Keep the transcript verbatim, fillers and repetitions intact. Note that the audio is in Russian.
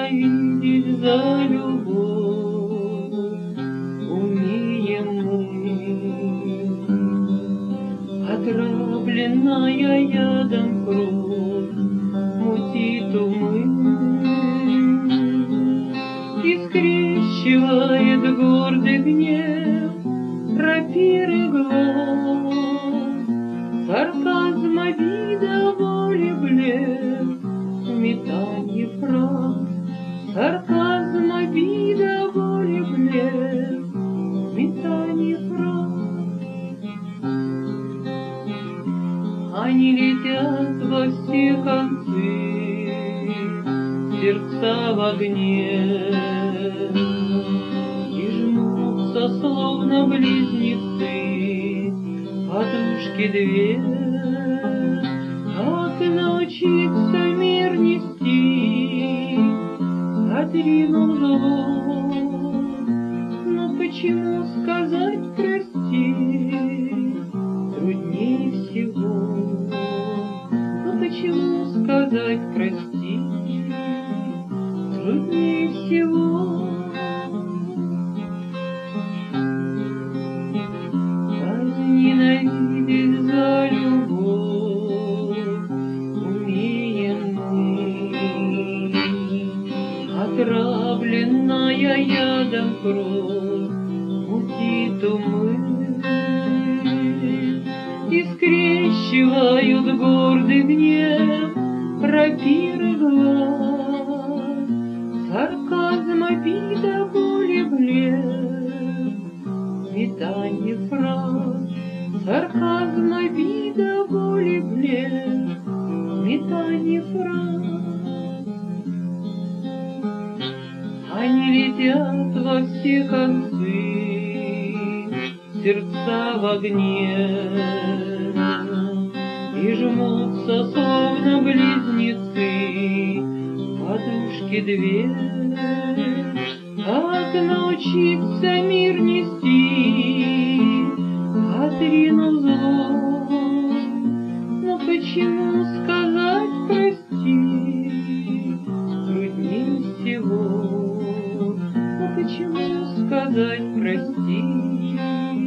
ненавидеть за любовь умеем мы. Отравленная ядом кровь мутит умы и скрещивает гордый гнев рапиры глаз. Сарказм, обида, воли, блеф, метанье фраз. Сарказм, обида, воли, блеф, метанье фраз. Они летят во все концы, сердца в огне, и жмутся, словно близнецы, подушки две. Как научиться мир нести, отринул зло? Но почему сказать прости труднее всего? Но почему сказать прости труднее всего? Ненавидеть за любовь умеем мы. Отравленная ядом кровь мутит умы и скрещивают гордый гнев рапиры глаз. Сарказм, обида, воли, блеф, метанье фраз. Сарказм, обида, воли, блеф, метанье фраз. Они летят во все концы, сердца в огне, и жмутся, словно близнецы, подушки две. Как научиться мир нести, отринув зло? Но почему сказать прости труднее всего? Но почему сказать прости